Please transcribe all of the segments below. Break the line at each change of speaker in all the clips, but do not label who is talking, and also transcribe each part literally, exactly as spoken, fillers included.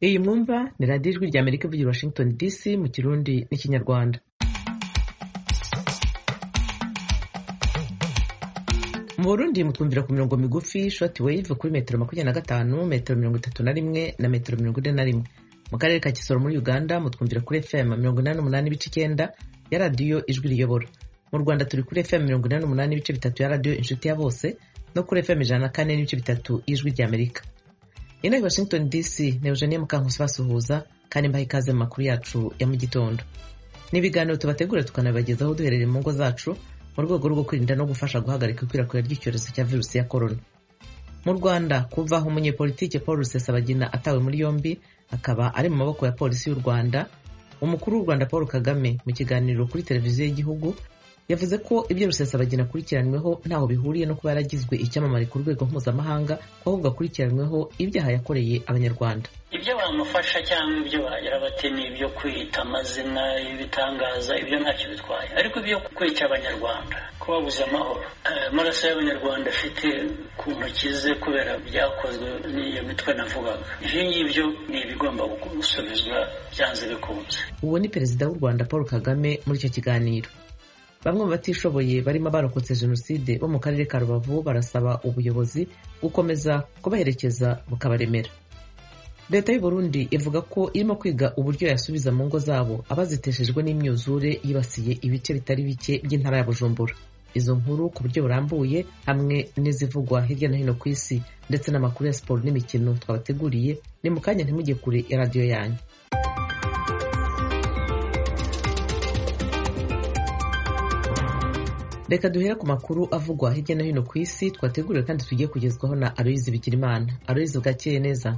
Iyi mwumva ni radiyo ijwi rya Amerika ivugira Washington D C mu Kirundi n'Ikinyarwanda. Mu Burundi mutwumvira ku mirongo migufi short wave kuri metero makumyabiri na gatanu, metero mirongo itatu na rimwe na metero mirongo ine na rimwe. Mu karere ka Kisoro muri Uganda mutwumvira kuri F M mirongo inani n'umunani ibice icyenda ya radiyo ijwi riyobora. Mu Rwanda turi kuri F M mirongo inani n'umunani ibice bitatu ya radiyo inshuti ya bose no kuri F M ijana na kane n'ibice bitatu y'ijwi rya Amerika. Ina Washington D C ne Eugenie Mukankusi basuhuza kandi mbaha ikaze mu makuru yacu ya mu gitondo. N'ibiganiro tubategura tukanabagezaho duherereye mu ngo zacu mu rwego rwo kwirinda no gufasha guhagarika ikwirakwira ry'icyorezo cya virusi ya corona. Mu Rwanda kuva aho umunyepolitike Paul Rusesabagina atawe muri yombi akaba ari mu maboko ya polisi y'u Rwanda, umukuru w'u Rwanda Paul Kagame mu kiganiro kuri televiziyo y'igihugu yavuze ko ibyo Rusesabagina akurikiranyweho ntaho bihuriye no kuba yaragizwe icyamamare ku rwego mpuzamahanga, ko ahubwo akurikiranyweho ibyaha yakoreye abanyarwanda.
Ibyo bamufasha cyangwa ibyo bagira bate ni ibyo kwita amazina y'ibitangaza, ibyo ntacyo bitwaye, ariko ibyo kwica abanyarwanda, kubabuza amahoro, amaraso y'abanyarwanda afite ku ntoki ze kubera byakozwe n'iyo mitwe navugaga, ibyo ngibyo ni ibigomba gusubizwa byanze bikunze.
Uwo ni perezida w'u Rwanda Paul Kagame muri icyo kiganiro. Bamwe mu batishoboye barimo abarokotse jenoside bo mu karere ka Rubavu barasaba ubuyobozi gukomeza kubaherekeza bukabaremera. Leta y'u Burundi ivuga ko irimo kwiga uburyo yasubiza mu ngo zabo abaziteshejwe n'imyuzure yibasiye ibice bitari bike by'intara ya Bujumbura. Izo nkuru ku buryo burambuye hamwe n'izivugwa hirya no hino ku isi ndetse n'amakuru ya siporo n'imikino twabateguriye ni mu kanya, ntimujye kure ya radiyo yanyu. Reka duhera ku makuru avugwa hirya no hino ku isi twateguriwe kandi tugiye kugezwaho na Aloyizi Bigirimana. Aloyizi, bwakeye neza?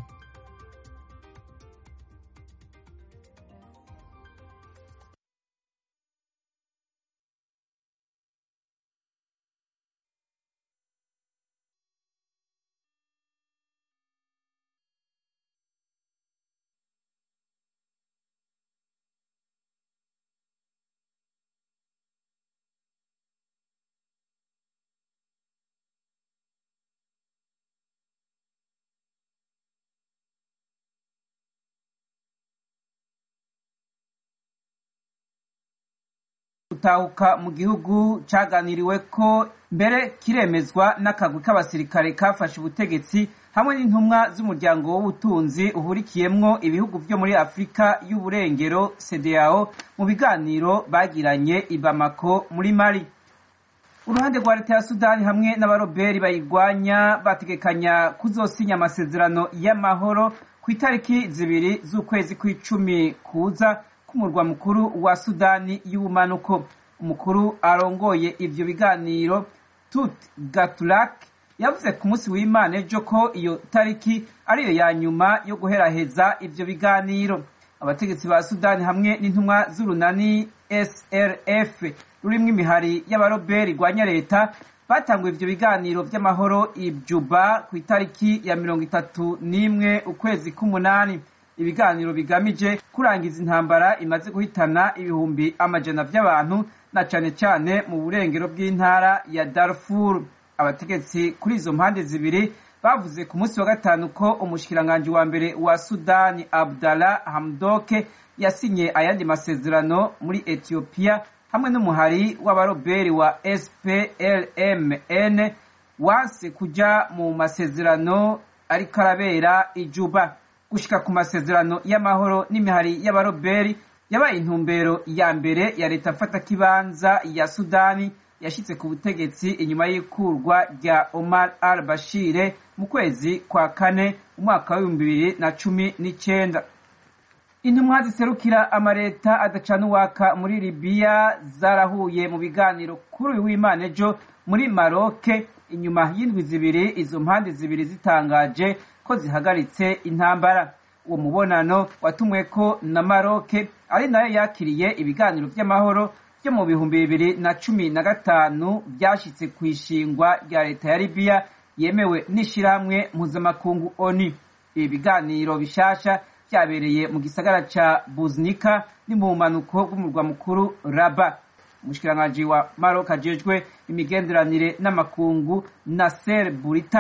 Gutahuka mu gihugu caganiriwe ko mbere kiremezwa n'akagwi k'abasirikare kafashe ubutegetsi hamwe n'intumwa z'umuryango w'ubutunzi uhurikiyemwo ibihugu vyo muri Afrika y'uburengero C D A O mu biganiro bagiranye i Bamako muri Mali. Uruhande rwa leta ya Sudani hamwe n'abaroberi bayigwanya bategekanya kuzosinya amasezerano y'amahoro ku itariki zibiri z'ukwezi kw'icumi kuza kumurwa mukuru wa Sudani y'ubumanuko. Umukuru arongoye ivyo biganiro Tut Gatulak yavuze ku munsi w'Imana ejo ko iyo tariki ariyo ya nyuma yo guheraheza ivyo biganiro. Abategetsi ba Sudani hamwe n'intumwa z'urunani S R F rurimwo imihari y'abaroberi igwanya leta batanguye ivyo biganiro vy'amahoro i Juba ku itariki ya mirongo itatu n'imwe ukwezi k'umunani. Ibiganiro bigamije kurangiza intambara imaze guhitana ibihumbi amajana vy'abantu na cane cane mu burengero bw'intara ya Darfur. Abategetsi kuri izo mpande zibiri bavuze ku munsi wa gatanu ko umushikiranganje wa mbere wa Sudani Abdallah Hamdoke yasinye ayandi masezerano muri Ethiopia hamwe n'umuhari w'abaroberi wa S P L M N wanse kuja mu masezerano ariko arabera i Juba. Gushika ku masezerano y'amahoro n'imihari y'abaroberi yabaye intumbero ya mbere ya leta afata kibanza ya Sudani yashitse ku butegetsi inyuma y'ikurwa rya Omar al-Bashir mu kwezi kwa kane umwaka wa bibiri na cumi n'icenda. Intumwa ziserukira amareta adacana uwaka muri Libya zarahuye mu biganiro kuri uyu w'Imana ejo muri Maroc inyuma y'indwi zibiri izo mpande zibiri zitangaje ko zihagaritse intambara. Uwo mubonano watumweko na Maroc ari nayo yakiriye ibiganiro vy'amahoro byo mu bihumbi bibiri na cumi na gatanu byashitse kwishingwa rya leta ya Libya yemewe n'ishiramwe mpuzamakungu O N U. Ibi biganiro bishasha byabereye mu gisagara ca Buznika ni mu manuko bw'umurwa mukuru Rabat. Umushikiranganje wa Maroc ajejwe imigenderanire n'amakungu Nasser Bourita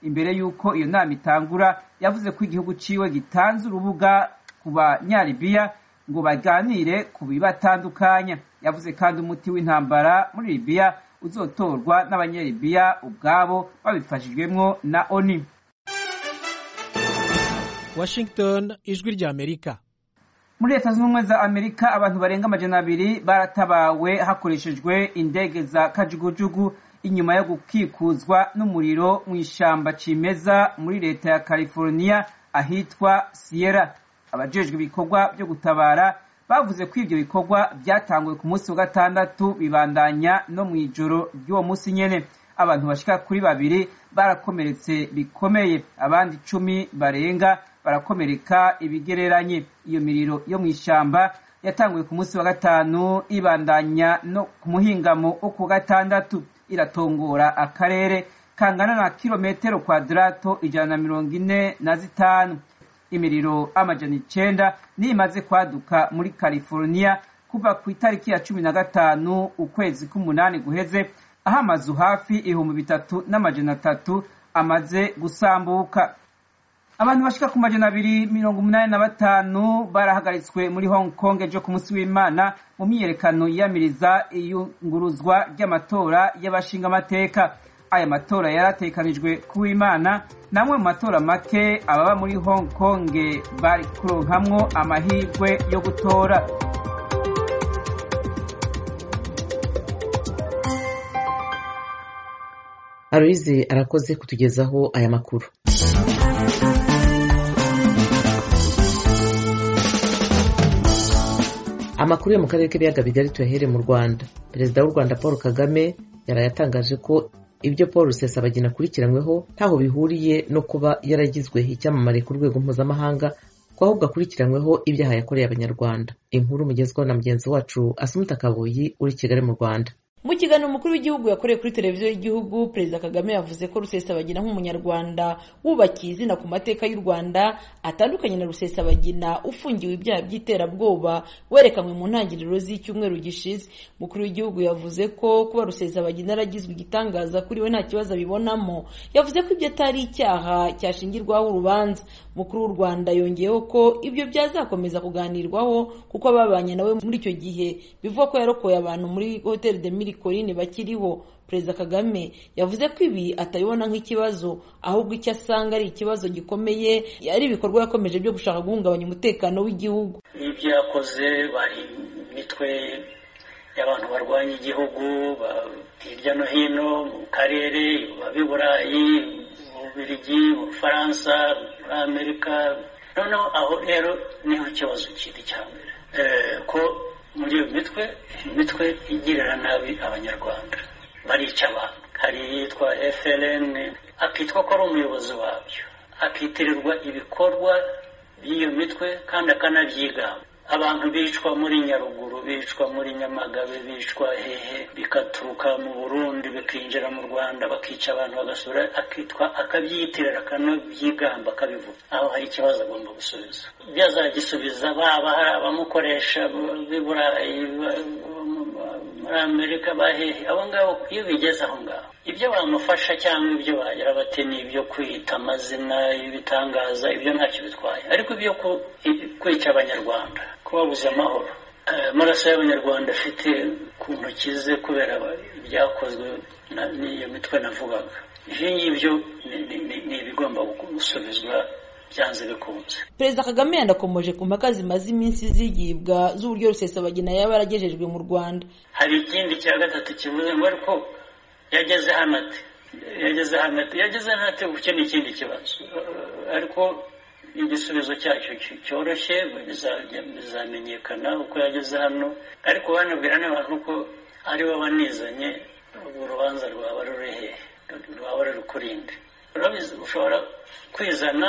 imbere y'uko iyo nama itangura yavuze ko igihugu ciwe gitanze urubuga ku banyalibiya ngo baganire ku bibatandukanya. Yavuze kandi umuti w'intambara muri Libya uzotorwa n'abanyalibiya ubwabo babifashijwemwo na O N U.
Washington, ijwi rya Amerika.
Muri Leta Zunze Ubumwe za Amerika abantu barenga amajana abiri baratabawe hakoreshejwe indege za kajugujugu inyuma yo gukikuzwa n'umuriro mu ishamba cimeza muri leta ya California ahitwa Sierra. Abajejwe ibikorwa byo gutabara bavuze ko ivyo bikorwa byatanguye ku munsi wa gatandatu bibandanya no mu ijoro ry'uwo munsi nyene. Abantu bashika kuri babiri barakomeretse bikomeye, abandi icumi barenga barakomereka ibigereranye. Iyo miriro yo mu ishamba yatanguye ku munsi wa gatanu ibandanya no ku muhingamo wo ku gatandatu, iratongora akarere kangana na kilometero kwadrato ijana na mirongo ine na zitanu. Imiriro amajana icenda ni imaze kwaduka muri California kuva ku itariki ya cumi na gatanu ukwezi k'umunani guheze, aho amazu hafi ibihumbi bitatu n'amajana atatu amaze gusambuka. Abantu bashika ku majana abiri mirongo umunani na batanu barahagaritswe muri Hong Kong ejo ku munsi w'Imana mu myiyerekano yiyamiriza iyunguruzwa ry'amatora y'abashinga amateka. Aya matora yaratekanijwe ku w'Imana, namwe mu matora make ababa muri Hong Kong bari kuronkamwo amahirwe yo gutora.
Aloise arakoze kutugezaho aya makuru. Amakuru yo mu karere k'ibiyaga bigari tuyahere mu Rwanda. Perezida w'u Rwanda Paul Kagame yarayatangaje ko ibyo Paul Rusesabagina akurikiranyweho ntaho bihuriye no kuba yaragizwe icyamamare ku rwego mpuzamahanga, ko ahubwo akurikiranyweho ibyaha yakoreye Abanyarwanda. Inkuru mugezweho na mugenzi wacu Asumta Kaboyi uri Kigali mu Rwanda.
Mu kiganiro umukuru w'igihugu yakoreye kuri televiziyo y'igihugu, Perezida Kagame yavuze ko Rusesabagina nk'umunyarwanda wubakiye izina ku mateka y'u Rwanda atandukanye na Rusesabagina ufungiwe ibyaha by'iterabwoba werekanwe mu ntangiriro z'icyumweru gishize. Umukuru w'igihugu yavuze ko kuba Rusesabagina yaragizwe igitangaza kuri we nta kibazo abibonamo. Yavuze ko ibyo atari icyaha cyashingirwaho urubanza. Umukuru w'u Rwanda yongeyeho ko ibyo byazakomeza kuganirwaho kuko ababanye nawe muri icyo gihe bivuga ko yarokoye abantu muri Hotel de Mille Collines bakiriho. Perezida Kagame yavuze ko ibi atabibona nk'ikibazo, ahubwo icyo asanga ari ikibazo gikomeye, ari ibikorwa yakomeje byo gushaka guhungabanya umutekano w'igihugu.
Ibyo yakoze bari mitwe y'abantu barwanya igihugu hirya no hino mu karere, babi Burayi, mu Bubiligi, mu Faransa, muri Amerika. Noneho aho rero niho ikibazo kiri cya mbere, ko muri iyo mitwe imitwe igirira nabi Abanyarwanda, barica abantu. Hari yitwa F L N, akitwa ko ari umuyobozi wabyo, akitirirwa ibikorwa by'iyo mitwe kandi akanabyigamba. Abantu bicwa muri Nyaruguru, bicwa muri Nyamagabe, bicwa hehe, bikaturuka mu Burundi bikinjira mu Rwanda bakica abantu bagasura, akitwa akabyiyitirira akanabyigamba akabivuga. Aho hari ikibazo agomba gusubiza. Byazagisubiza baba hari abamukoresha b'Iburayi, muri Amerika, bahehe, abo ngabo iyo bigeze aho ngaho ibyo bamufasha cyangwa ibyo bagira bate ni ibyo kwita amazina y'ibitangaza, ibyo ntacyo bitwaye. Ariko ibyo kwica Abanyarwanda, kubabuza amahoro, amaraso y'Abanyarwanda afite ku ntoki ze kubera ibyakozwe n'iyo mitwe navugaga, ibyo ngibyo ni ibigomba gusubizwa byanze bikunze.
Perezida Kagame yanakomoje ku mpaka zimaze iminsi zigibwa z'uburyo Rusesabagina yaba yaragejejwe mu Rwanda.
Hari ikindi cya gatatu kivuze ngo ariko yageze hano ati yageze hano ati yageze hano ati uke n'ikindi kibazo, ariko igisubizo cyacyo cyoroshye bizamenyekana uko yageze hano. Ariko banabwira n'abantu ko ari bo banizanye, urubanza rwaba ruri hehe, rwaba ruri kurinde. Ushobora kwizana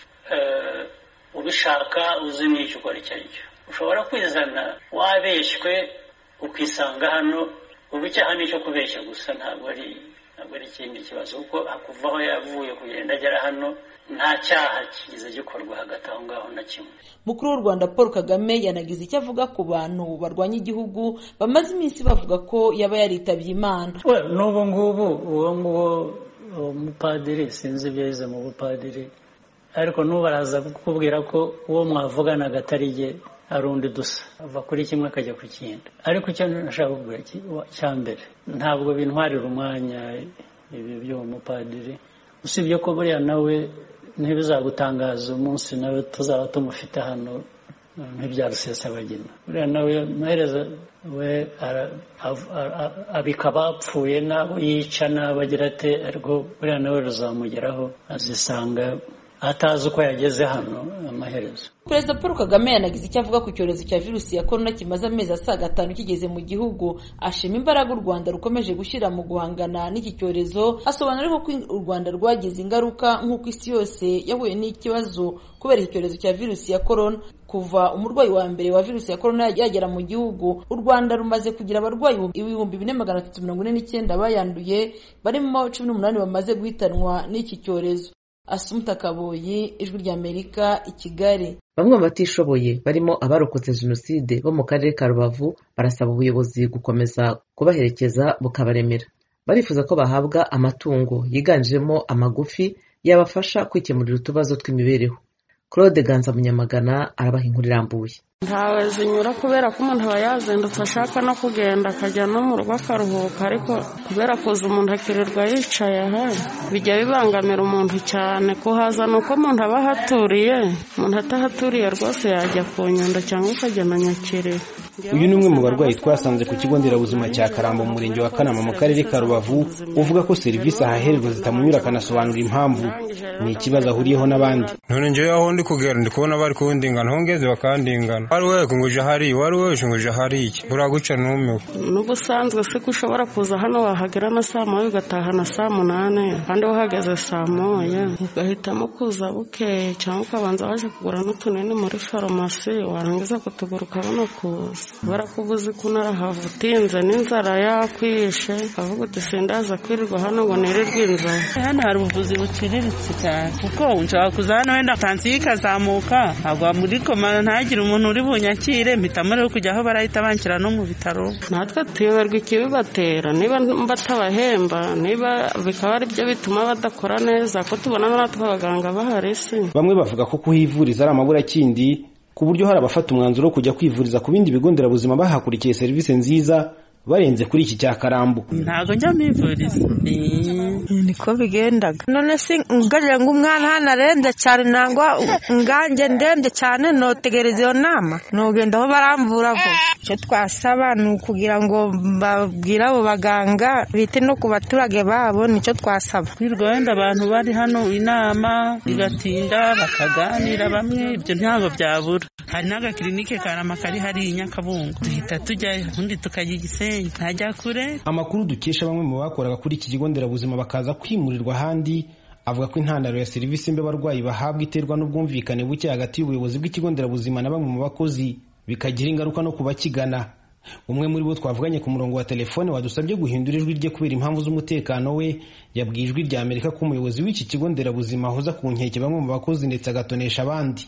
ubishaka uzi n'icyo ukora icyo ari cyo. Ushobora kwizana wabeshywe ukisanga hano, ubu icyaha nicyo kubeshya gusa, ntabwo ari ntabwo ari ikindi kibazo, kuko akuva aho yavuye kugenda agera hano nta cyaha kigize gikorwa hagati aho ngaho na kimwe.
Mukuru w'u Rwanda Paul Kagame yanagize icyo avuga ku bantu barwanya igihugu bamaze iminsi bavuga ko yaba yaritabye Imana.
N'ubu ngubu uwo nguwo umupadiri sinzi ibyo yize mu bupadiri ariko n'ubaraza kukubwira ko uwo mwavuganaga atari jye ari undi dusa ava kuri kimwe akajya ku kindi ariko icyo nashaka kuvuga cya mbere ntabwo bintwarira umwanya ibi by'uwo mupadiri usibye ko buriya nawe ntibizagutangaza umunsi nawe tuzaba tumufite hano nk'ibya Rusesabagina buriya nawe amaherezo we abika abapfuye n'abo yica n'abo agira ate ariko buriya nawe ruzamugeraho azisanga atazi uko yageze hano amaherezo.
Perezida Paul Kagame yanagize icyo avuga ku cyorezo cya virusi ya korona kimaze amezi asaga atanu kigeze mu gihugu, ashima imbaraga u Rwanda rukomeje gushyira mu guhangana n'iki cyorezo, asobanura ko u Rwanda rwagize ingaruka nk'uko isi yose yahuye n'ikibazo kubera iki cyorezo cya virusi ya korona. Kuva umurwayi wa mbere wa virusi ya korona yagera mu gihugu, u Rwanda rumaze kugira abarwayi ibihumbi bine magana atatu mirongo ine n'icyenda bayanduye, barimo cumi n'umunani bamaze guhitanwa n'iki cyorezo. Asumta Kaboyi, Ijwi ry'Amerika, i Kigali.
Bamwe mu batishoboye barimo abarokotse jenoside bo mu karere ka Rubavu barasaba ubuyobozi gukomeza kubaherekeza bukabaremera. Barifuza ko bahabwa amatungo yiganjemo amagufi yabafasha kwikemurira utubazo tw'imibereho. Claude Ganza Munyamagana arabaha inkuru irambuye.
Ntawe zinyura kubera ko umuntu aba yazindutse ashaka no kugenda akajya no mu rugo akaruhuka, ariko kubera kuza umuntu akirirwa yicaye aha bijya bibangamira umuntu cyane. Kuhaza ni uko umuntu aba ahaturiye, umuntu atahaturiye rwose yajya ku Nyundo cyangwa akajya na Nyakiriba.
Uyu ni umwe mu barwayi twasanze ku kigo nderabuzima cya Karambo mu murenge wa Kanama mu karere ka Rubavu, uvuga ko serivisi ahahererwa zitamunyura, akanasobanura impamvu. Ni ikibazo ahuriyeho n'abandi.
None njyewe aho ndi kugera ndi kubona bari kundingana, hongeze bakandingana. Wari we kunguje hari, wari we kunguje hari iki. Uraguca numewe.
N'ubusanzwe se ko ushobora kuza hano wahagera na saa moya ugataha na saa munane, kandi wahageze saa moya ugahitamo kuza bukeye, cyangwa ukabanza waje kugura n'utunini muri farumasi, warangiza kutugura ukabona kuza. Barakubuza kunarahava utinze n'inzara yakwishe, avuga uti sindaza kwirirwa hano ngo nirirwe inzara.
Hano hari ubuvuzi buciriritse cyane, kuko nshobora kuza hano wenda pansiyo ikazamuka, agwa muri koma ntagire umuntu uri bunyakire, mpitamo rero kujya aho barahita banshyira no mu bitaro.
Natwe tuyoberwa ikibibatera, niba batabahemba, niba bikaba ari byo bituma badakora neza, ko tubona natwe abaganga bahari se.
Bamwe bavuga ko kuhivuriza ari amaburakindi, ku buryo hari abafata umwanzuro wo kujya kwivuriza ku bindi bigo nderabuzima bahakurikiye serivisi nziza barenze kuri iki cya Karambo.
Ntago njya mivuriza
niko bigendaga. None si ngarira ngo umwana hano arembye cyane, nangwa nganje ndembye cyane notegereza iyo nama nogenda aho baramvura vuba. Icyo twasaba ni ukugira ngo babwire abo baganga bite no ku baturage babo, nicyo twasaba.
Kwirwa wenda abantu bari hano inama igatinda bakaganira bamwe, ibyo ntabwo byabura. Hari n'agakirinike Karama kari hari i Nyakabungo, duhita tujyayo ubundi tukajya Gisenyi, ntajya kure.
Amakuru dukesha bamwe mu bakoraga kuri iki kigo nderabuzima bakaza kwimurirwa ahandi, avuga ko intandaro ya serivisi mbi abarwayi bahabwa iterwa n'ubwumvikane buke hagati y'ubuyobozi bw'ikigo nderabuzima na bamwe mu bakozi, bikagira ingaruka no kubakigana. Umwe muri bo twavuganye ku murongo wa telefone wadusabye guhindura ijwi rye kubera impamvu z'umutekano we, yabwiye Ijwi ry'Amerika ko umuyobozi w'iki kigo nderabuzima ahoza ku nkeke bamwe mu bakozi ndetse agatonesha abandi.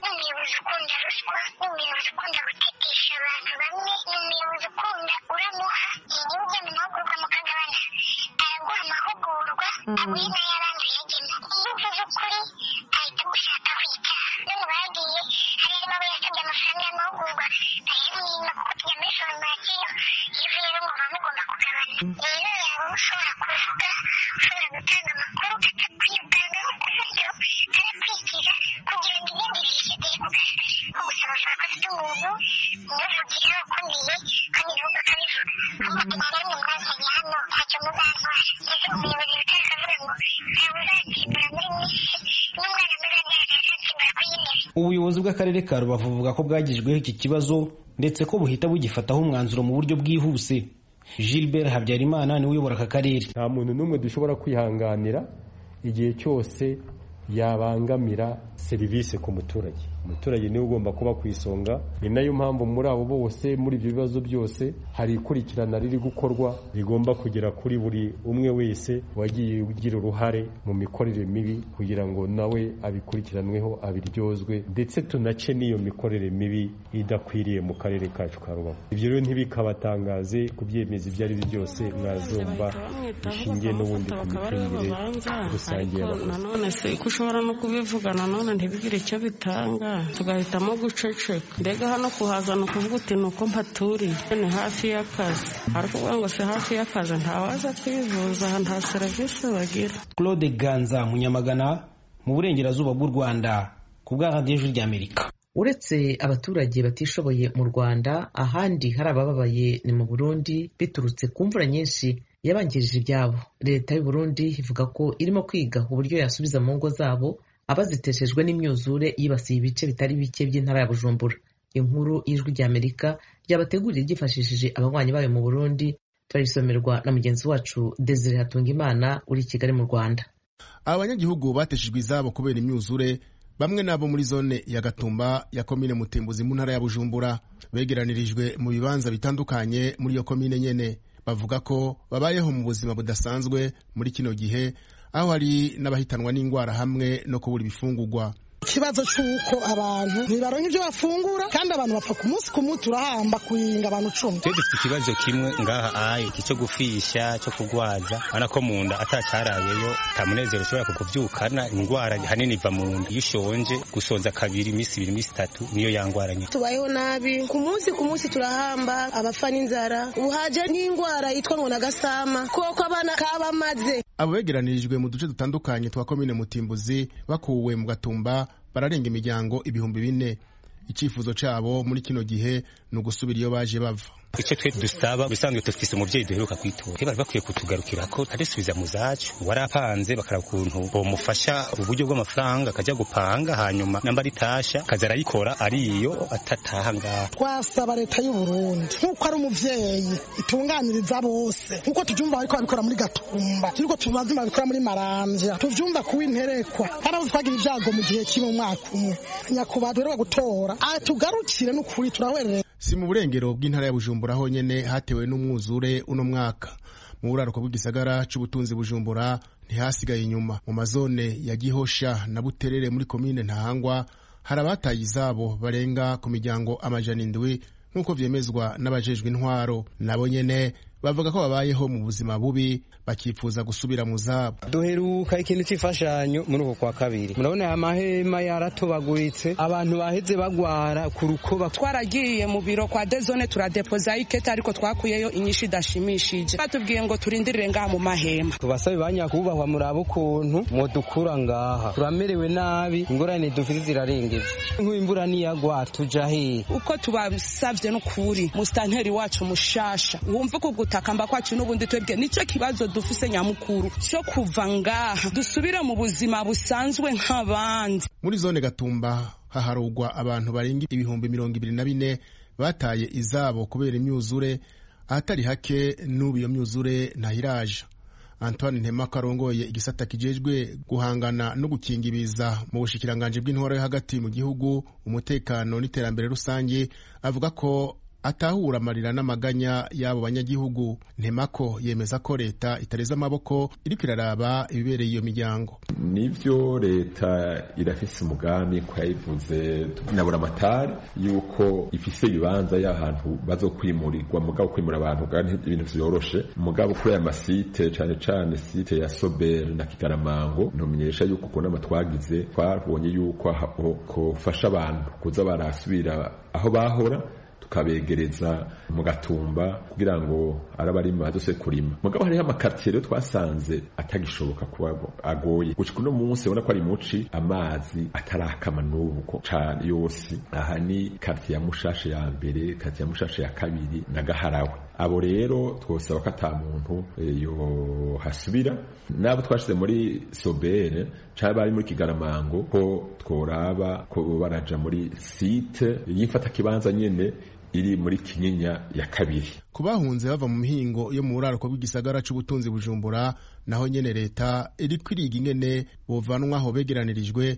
Ubuyobozi bw'akarere ka Rubavu buvuga ko bwagijweho iki kibazo ndetse ko buhita bugifataho umwanzuro mu buryo bwihuse. Gilbert Habyarimana ni uyobora aka karere.
Nta muntu n'umwe dushobora kwihanganira igihe cyose yabangamira serivisi ku muturage. umuturage niwe ugomba kuba ku isonga. Ni nayo mpamvu muri abo bose muri ibyo bibazo byose hari ikurikirana riri gukorwa rigomba kugera kuri buri umwe wese wagiye ugira uruhare mu mikorere mibi kugira ngo nawe abikurikiranweho abiryozwe ndetse tunace n'iyo mikorere mibi idakwiriye mu karere kacu ka Rubavu. Ibyo rero ntibikabatangaze kubyemeza ibyo ari byo byose mwazumva bishingiye n'ubundi ku micungire rusange y'abakozi.
Nanone se ko ushobora no kubivuga nanone ntibigire icyo bitanga tugahitamo guceceka. Mbega hano kuhaza ni ukuvuga uti ni uko mpaturiye ni hafi y'akazi, ariko kuvuga ngo si hafi y'akazi ntawaza kwivuza nta serivisi bagira.
Claude Ganza Munyamagana mu burengerazuba bw'u Rwanda ku bwa radiyo Ijwi ry'Amerika.
Uretse abaturage batishoboye mu Rwanda, ahandi hari abababaye ni mu Burundi biturutse ku mvura nyinshi yabangirije ibyabo. Leta y'u Burundi ivuga ko irimo kwiga uburyo yasubiza mu ngo zabo abaziteshejwe n'imyuzure yibasiye ibice bitari bike by'intara ya Bujumbura. Inkuru y'Ijwi ry'Amerika ryabateguriye ryifashishije abanywanyi bayo mu Burundi, turayisomerwa na mugenzi wacu Desire Hatungimana uri i Kigali mu Rwanda.
Abanyagihugu bateshejwe izabo kubera imyuzure, bamwe nabo muri zone ya Gatumba ya komine Mutimbuzi mu ntara ya Bujumbura begeranirijwe mu bibanza bitandukanye muri iyo komine nyene. Bavuga ko babayeho mu buzima budasanzwe muri kino gihe, aho hari n'abahitanwa n'indwara hamwe no kubura ibifungurwa.
Ikibazo cy'uko abantu ntibaronka ibyo bafungura kandi abantu bapfa ku munsi ku munsi turahamba kuringa abantu cumi.
Twe dufite ikibazo kimwe ngaha aye cyo gufisha cyo kugwaza ana ko munda atacarayeyo tamunezero ushobora kukuvyukana indwara hanini iva mu nda iyo ushonje gusonza kabiri imisi ibiri imisi itatu niyo yangwaranye.
Tubayeho nabi ku munsi ku munsi turahamba abafa n'inzara uhaje n'indwara yitwa ngo nagasama koko abana kabamaze.
Abo begeranirijwe mu duce dutandukanye twa komine Mutimbuzi bakuwe mu Gatumba bararenga imiryango ibihumbi bine. Icifuzo cabo muri kino gihe ni ugusubira iyo baje bava.
Icyo twe dusaba bisanzwe dufise umuvyeyi duheruka kwitura bari bakwiye kutugarukira ko adesubiza mu zacu warapanze bakara kuntu bomufasha uburyo bw'amafaranga akajya gupanga hanyuma namba ritasha kazara yikora ariyo atataha ngaha.
Twasaba leta y'u Burundi nkuko ari umuvyeyi itunganiriza bose nkuko tuvyumva ariko abikora muri Gatumba turiko tubazima bikora muri Maramvya tuvyumva kuwinterekwa haraho twagira ibyago mu gihe kimwe mwaka umwe nyakubahwa rero gutora atugarukire n'ukuri turawerere.
Si mu burengero bw'intara ya Bujumbura honyene hatewe n'umwuzure uno mwaka. Mu buraruko bw'igisagara c'ubutunzi Bujumbura ntihasigaye inyuma. Mu mazone ya Gihosha na Buterere muri komine Ntahangwa hari abataye izabo barenga ku miryango amajana indwi nk'uko vyemezwa n'abajejwe intwaro. Nabo nyene bavuga ko babayeho mu buzima bubi bakifuza gusubira mu zabo.
Duheruka ikintu c'ifashanyo muri uko kwa kabiri, murabona amahema yaratobaguritse abantu baheze bagwara ku rukoba.
Twaragiye mu biro kwa dezone turadepoza ikete ariko twakuyeyo inyinshi dashimishije, batubwiye ngo turindirire ngaha mu mahema.
Tubasabe banyakubahwa murabo ukuntu modukura ngaha turamerewe nabi, ingorane dufite zirarengeje nk'imvura niyagwa tuja he.
Uko tubasavye no kuri mustanteri wacu mushasha wumva ko gutakamba kwacu n'ubundi twebwe nico kibazo dufise nyamukuru cyo kuva ngaha dusubira mu buzima busanzwe nk'abandi.
Muri zone Gatumba haharugwa abantu barenga ibihumbi mirongo ibiri na bine bataye izabo kubera imyuzure, ahatari hake n'ubu iyo myuzure ntahiraje. Antoine Ntemaka arongoye igisata kijejwe guhangana no gukinga ibiza mu bushikiranganje bw'intwaro yo hagati mu gihugu, umutekano n'iterambere rusange, avuga ko atahura amarira n'amaganya y'abo banyagihugu. Ntemako yemeza ko leta itareza amaboko iriko iraraba ibibereye iyo miryango.
Nivyo leta irafise umugambi ko yayivuze nabura amatari yuko ifise ibibanza y'ahantu bazokwimurirwa, mugabo kwimura abantu kandi ibintu vyoroshe, mugabo kuri aya masite cane cane site ya Sobel na Kigaramango ntumenyesha yuko ko n'amatwagize twabonye yuko kofasha abantu kuza barasubira aho bahora tukabegereza mu Gatumba kugira ngo arabarima badose kurima. Mugabo hariho amakartier rero twasanze atagishoboka kuba agoye gushika no munsi ubona ko ari muci amazi atarakama n'ubuko cyane yose. Aha ni quartier ya Mushashe ya mbere, quartier ya Mushashe ya kabiri na Gaharawe. Abo rero twosaba ko ata muntu yo hasubira. Nabo twashize muri Sobere cyane bari muri Kigaramango ko tworaba ko baraja muri site yifata kibanza nyene iri muri Kinyinya ya kabiri.
Kubahunze bava mu mihingo yo mu buraruko bw'igisagara c'ubutunzi Bujumbura, naho nyene leta iri kwiriga ingene bovanwaho begeranirijwe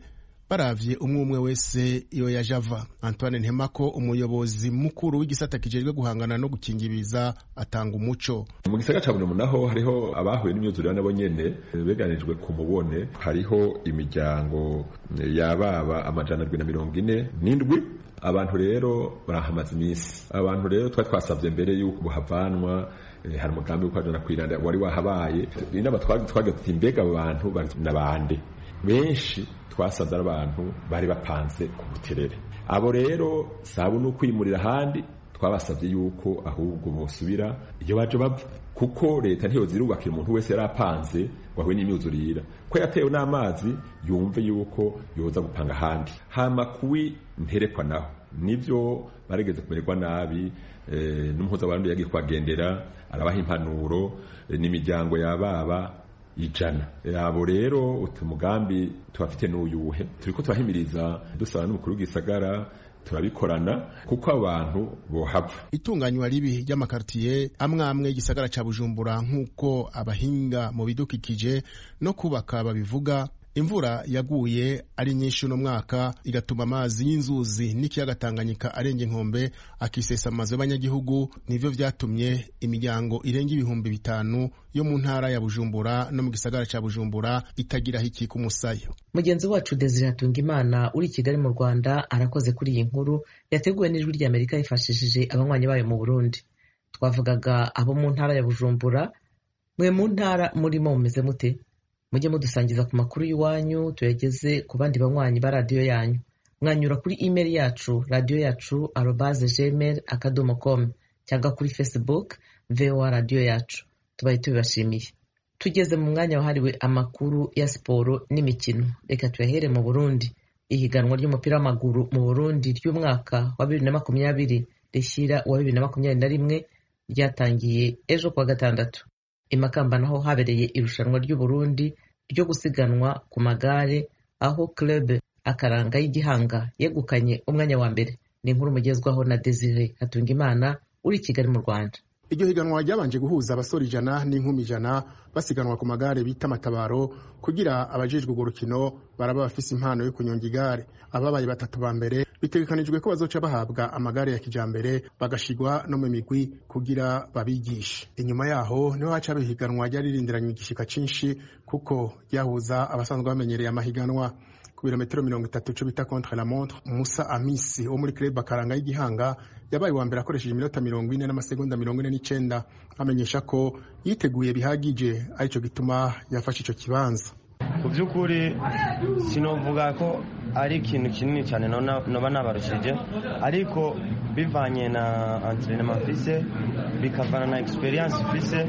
baravye umwe umwe wese iyo yaje ava. Antoine Ntemako umuyobozi mukuru w'igisata kijejwe guhangana no gukingibiza atanga umuco.
Mu gisagara ca Bujumbura naho hariho abahuye n'imyuzurire nabo nyene beganijwe ku mubone, hariho imiryango yababa amajana abiri na mirongo ine n'indwi. Abantu rero barahamaze iminsi. Abantu rero twa twasavye mbere yuko buhavanwa, eh, hari umugambi wo kwajana kwiranda wari wahabaye. Inaba twagati mbega abantu bari nabande. Benshi twasanze abantu bari bapanze ku buterere. Abo rero sabu no kwimurira handi twabasavye yuko ahubwo bosubira iyo baje bava, kuko leta ntiyo zirubakira umuntu wese yarapanze wahuye n'imyuzurira ko yatewe n'amazi yumve yuko yoza gupanga handi. Hama kuwi nterekwa naho nivyo baregeze kumererwa nabi, eh, n'umuhuza w'abantu yagiye kwagendera arabaha impanuro, eh, n'imiryango yababa ijana. Abo rero utumugambi tubafite n'uyuhe, turiko turahimiriza dusaba n'umukuru w'igisagara turabikorana kuko abantu bohava.
Itunganywa ribi ry'amakartier amwe amwe igisagara ca Bujumbura nk'uko abahinga mu bidukikije no kubaka babivuga, imvura yaguye ari nyinshi uno mwaka igatuma amazi y'inzuzi n'ikiyaga Tanganyika arenga inkombe akisesa amazu y'abanyagihugu. Nivyo vyatumye imiryango irenga ibihumbi bitanu yo mu ntara ya Bujumbura no mu gisagara ca Bujumbura itagira hiki ku musaya.
Mugenzi wacu Desire Hatungimana uri Kigali mu Rwanda arakoze kuri iyi nkuru yateguwe n'ijwi ry'Amerika yifashishije abanywanyi bayo mu Burundi. Twavugaga abo mu ntara ya Bujumbura. Mwe mu ntara murimo mumeze mute? Mujye mudusangiza ku makuru y'iwanyu tuyageze ku bandi banywanyi ba radio yanyu. Mwanyura kuri email yacu radio yacu arobase gmail akadomo com cyangwa kuri Facebook V O A radio yacu. Tubaye tubibashimiye. Tugeze mu mwanya wahariwe amakuru ya siporo n'imikino. Reka tuyahere mu Burundi. Ihiganwa ry'umupira w'amaguru mu Burundi ry'umwaka wa bibiri na makumyabiri rishyira wa bibiri na makumyabiri na rimwe ryatangiye ejo kuwa gatandatu. Imakamba naho habereye irushanwa ry'u Burundi ryo gusiganwa ku magare, aho club Akaranga y'Igihanga yegukanye umwanya wa mbere. Ni inkuru mugezwaho na Desire Hatungimana uri Kigali mu Rwanda.
Iryo higanwa ryabanje guhuza abasore ijana n'inkumi ijana basiganwa ku magare bita matabaro kugira abajejwe urwo rukino baraba bafise impano yo kunyonga igare. Ababaye batatu ba mbere bitegekanijwe ko bazoca bahabwa amagare ya kijambere bagashigwa no mu migwi kugira babigishe. Inyuma yaho niho haca bihiganwa ryari rindiranye igishika cinshi kuko ryahuza abasanzwe bamenyereye amahiganwa. Ku birometero mirongo itatu cyo bita contre la montre, Musa Amisi wo muri club Akaranga y'Igihanga yabaye wa mbere akoresheje iminota mirongo ine n'amasegonda mirongo ine n'icenda, amenyesha ko yiteguye bihagije arico gituma yafashe ico kibanza.
Ku by'ukuri sinovuga ko ari ikintu kinini cyane noba nabarushije, ariko bivanye na entraînement mfise bikavana na experience mfise,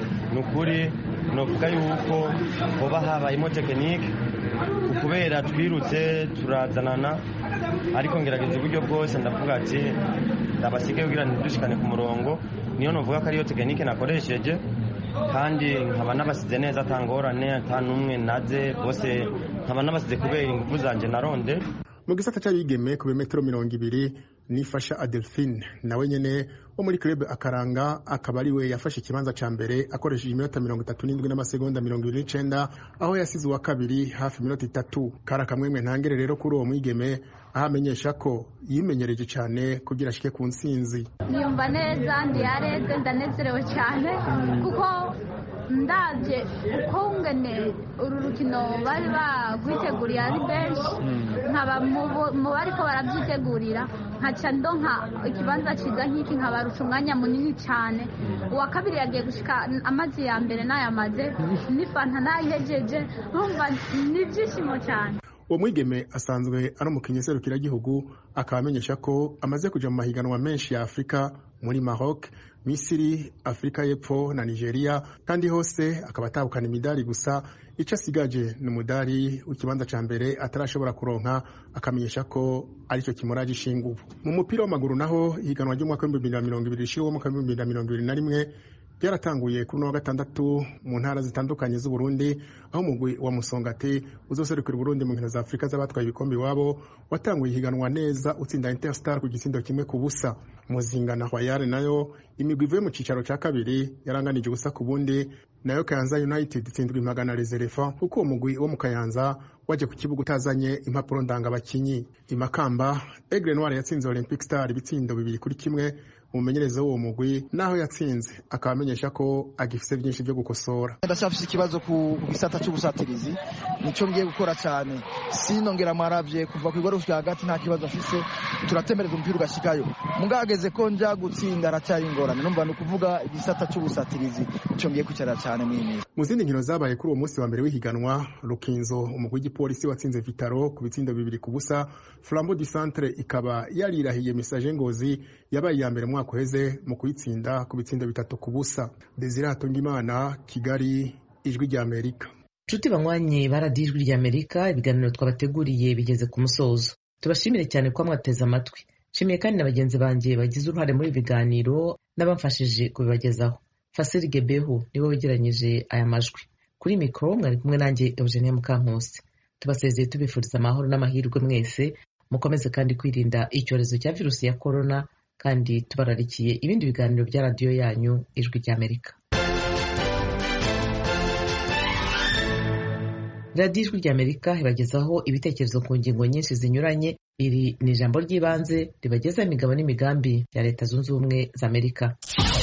nukuri novuga yuko hoba habayemo technique kubera twirutse turazanana, ariko ngerageza uburyo bwose ndavuga ati ndabasige kugira ntidushikane ku murongo. Niyo novuga ko ariyo technique nakoresheje, kandi nkaba nabasize neza atangorane atanumwe naze bose, nkaba nabasize kubera ingufu zanje naronde.
Mu gisata cy'abigeme ku bimetero mirongo ibiri nifasha Adelphine nawe nyene wo muri club Akaranga akaba ari we yafashe ikibanza ca mbere akoresheje iminota mirongo itatu n'indwi n'amasegonda mirongo ibiri n'icenda, aho yasize uwa kabiri hafi iminota itatu. Kara kamwemwe ntangere rero kuri uwo mwigeme aho amenyesha ko yimenyereje cyane kugira ashike ku ntsinzi.
Niyumva neza ndi yareze ndanezerewe cyane kuko ndavye uko ngene uru rukino bari bagwiteguriye ari benshi, nkaba mu bariko barabyitegurira nkaca ndonka ikibanza ciza nk'iki nkabarusha umwanya munini cyane. Uwa kabiri yagiye gushika amazi ya mbere n'ayamaze n'ifanta nayihejeje, urumva ni ibyishimo cyane.
Uwo mwigeme asanzwe ari umukinyi serukiragihugu, akaba amenyesha ko amaze kuja mu mahiganwa menshi ya Afrika muri Maroc, Misiri, Afrika y'Epfo na Nigeria, kandi hose akaba atabukana imidari gusa. Ico asigaje ni umudari w'ikibanza ca mbere atarashobora kuronka, akamenyesha ko arico kimuraje ishingubu. Mu mupira w'amaguru naho ihiganwa ry'umwaka w'ibihumbi bibiri na mirongo ibiri rishira umwaka w'ibihumbi bibiri na mirongo ibiri na rimwe byaratanguye kuri wa gatandatu mu ntara zitandukanye z'u Burundi, aho umugwi wa Musongati uzoserukira Burundi mu nkino za Afrika z'abatwaye ibikombe iwabo watanguye higanwa neza utsinda Interstar ku gitsindo kimwe ku busa. Muzinga na Royal nayo imigwi ivuye mu cicaro ca kabiri yaranganije ubusa ku bundi, nayo Kayanza United itsindwa impagana Reserva kuko umugwi wo mu Kayanza waje ku kibuga utazanye impapuro ndanga abakinyi. Imakamba Aigle Noir yatsinze Olympic Star ibitsindo bibiri kuri kimwe. Umumenyereza w'uwo mugwi naho yatsinze akaba amenyesha ko agifise byinshi byo gukosora.
Ndashafise ikibazo ku gisata cy'ubusatirizi, nico ngiye gukora cyane. Sinongera maravye kuva ku igoro gushika hagati nta kibazo afise, turatemereza umupira ugashikayo. Mugageze ko nja gutsinda aracyari ingorane. Numva no kuvuga igisata cy'ubusatirizi nico ngiye kwicara cyane mwini.
Mu zindi nkino zabaye kuri uwo munsi wa mbere w'ihiganwa, Rukinzo umugwi w'igipolisi watsinze Vitaro ku bitsindo bibiri ku busa. Flambeau du Centre ikaba yarirahiye Message Ngozi yabaye ya mbere mwaka uheze mu kuyitsinda ku bitsindo bitatu ku busa. Desire Hatungimana, Kigali, Ijwi rya Amerika.
Nshuti banywanyi baradiye Ijwi rya Amerika, ibiganiro twabateguriye bigeze ku musozo. Tubashimire cyane ko mwateze amatwi. Nshimiye kandi na bagenzi banjye bagize uruhare muri ibiganiro n'abamfashije kubibagezaho. Fasiri Gebehu niwe wegeranyije aya majwi. Kuri mikoro mwari kumwe nanjye Eugenie Mukankusi. Tubasezeye tubifuriza amahoro n'amahirwe mwese, mukomeze kandi kwirinda icyorezo cya virusi ya corona, kandi tubararikiye ibindi biganiro bya radiyo yanyu Ijwi rya Amerika. Radiyo Ijwi rya Amerika ibagezaho ibitekerezo ku ngingo nyinshi zinyuranye. Iri ni ijambo ry'ibanze ribageza imigabo n'imigambi ya Leta Zunze Ubumwe za Amerika.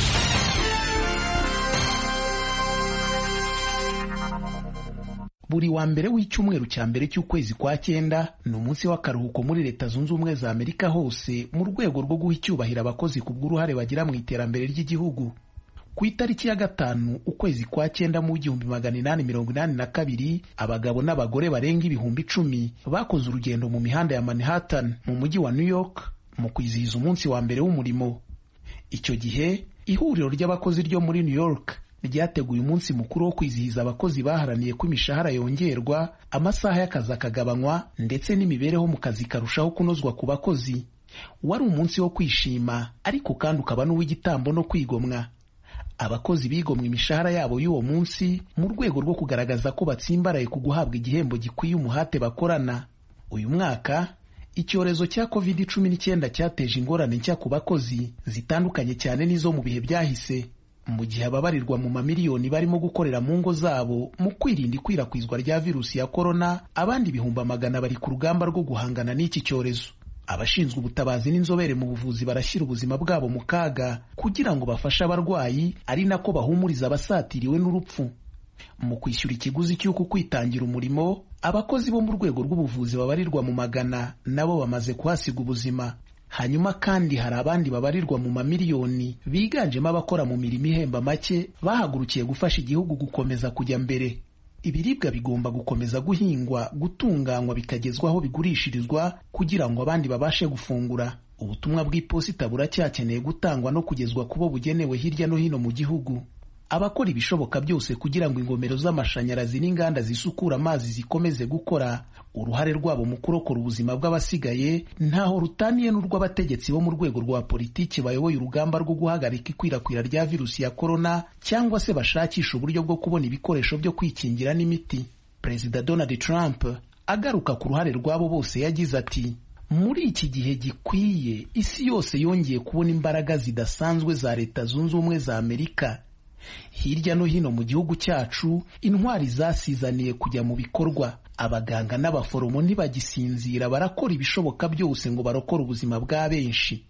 Buri wa mbere w'icyumweru cya mbere cy'ukwezi kwa cyenda ni umunsi w'akaruhuko muri Leta Zunze Ubumwe za Amerika hose, mu rwego rwo guha icyubahiro abakozi ku bw'uruhare bagira mu iterambere ry'igihugu. Ku itariki ya gatanu ukwezi kwa cyenda mu igihumbi magana inani mirongo inani na kabiri, abagabo n'abagore barenga ibihumbi icumi bakoze urugendo mu mihanda ya Manhattan mu mujyi wa New York mu kwizihiza umunsi wa mbere w'umurimo. Icyo gihe ihuriro ry'abakozi ryo muri New York ryateguye umunsi mukuru wo kwizihiza abakozi baharaniye ko imishahara yongerwa, amasaha y'akazi akagabanywa, ndetse n'imibereho mu kazi karushaho kunozwa ku bakozi. Wari umunsi wo kwishima, ariko kandi ukaba n'uw'igitambo no kwigomwa. Abakozi bigomwa imishahara yabo y'uwo munsi mu rwego rwo kugaragaza ko batsimbaraye ku guhabwa igihembo gikwiye umuhate bakorana. Uyu mwaka icyorezo cya covid cumi n'icyenda cyateje ingorane nshya ku bakozi zitandukanye cyane n'izo mu bihe byahise, mu gihe ababarirwa mu mamiliyoni barimo gukorera mu ngo zabo mu kwirinda ikwirakwizwa rya virusi ya korona. Abandi ibihumbi amagana bari ku rugamba rwo guhangana n'iki cyorezo. Abashinzwe ubutabazi n'inzobere mu buvuzi barashyira ubuzima bwabo mu kaga kugira ngo bafashe abarwayi, ari nako bahumuriza abasatiriwe n'urupfu. Mu kwishyura ikiguzi cy'uko kwitangira umurimo, abakozi bo mu rwego rw'ubuvuzi babarirwa mu magana nabo bamaze kuhasiga ubuzima. Hanyuma kandi hari abandi babarirwa mu mamiliyoni biganjemo abakora mu mirimo ihemba make bahagurukiye gufasha igihugu gukomeza kujya mbere. Ibiribwa bigomba gukomeza guhingwa, gutunganywa, bikagezwaho bigurishirizwa kugira ngo abandi babashe gufungura. Ubutumwa bw'iposita buracyakeneye gutangwa no kugezwa kubo bugenewe hirya no hino mu gihugu. Abakora ibishoboka byose kugira ngo ingomero z'amashanyarazi n'inganda zisukura amazi zikomeze gukora, uruhare rwabo mu kurokora ubuzima bw'abasigaye ntaho rutaniye n'urw'abategetsi bo mu rwego rwa politiki bayoboye urugamba rwo guhagarika ikwirakwira rya virusi ya korona, cyangwa se bashakisha uburyo bwo kubona ibikoresho byo kwikingira n'imiti. Perezida Donald Trump agaruka ku ruhare rwabo bose yagize ati: muri iki gihe gikwiye isi yose yongeye kubona imbaraga zidasanzwe za Leta Zunze Ubumwe za Amerika. Hirya no hino mu gihugu cyacu intwari zasizaniye kujya mu bikorwa. Abaganga n'abaforomo ntibagisinzira, barakora ibishoboka byose ngo barokore ubuzima bwa benshi.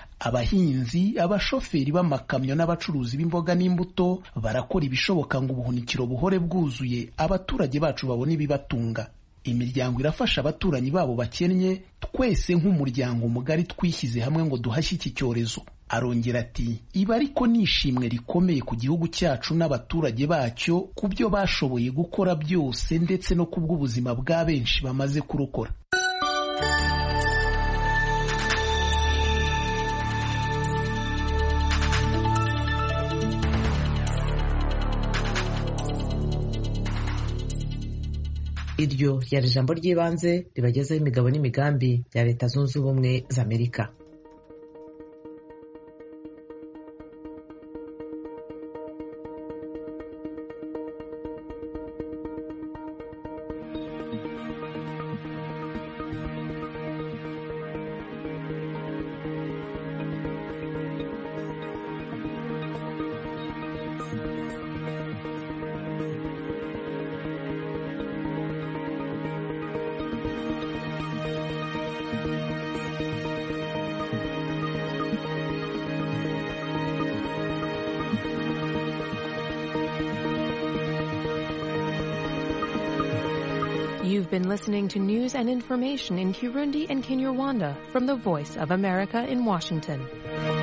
Abahinzi, abashoferi b'amakamyo n'abacuruzi b'imboga n'imbuto barakora ibishoboka ngo ubuhunikiro buhore bwuzuye, abaturage bacu babone ibibatunga. Imiryango irafasha abaturanyi babo bakennye, twese nk'umuryango mugari twishyize hamwe ngo duhashye iki cyorezo. Arongera ati: iba ariko nishimwe rikomeye ku gihugu cyacu n'abaturage bacyo ku byo bashoboye gukora byose, ndetse no kubw'ubuzima bwa benshi bamaze kurokora.
Iryo ryari ijambo ry'ibanze ribagezaho imigabo n'imigambi ya Leta Zunze Ubumwe za Amerika.
You've been listening to news and information in Kirundi and Kinyarwanda from the Voice of America in Washington.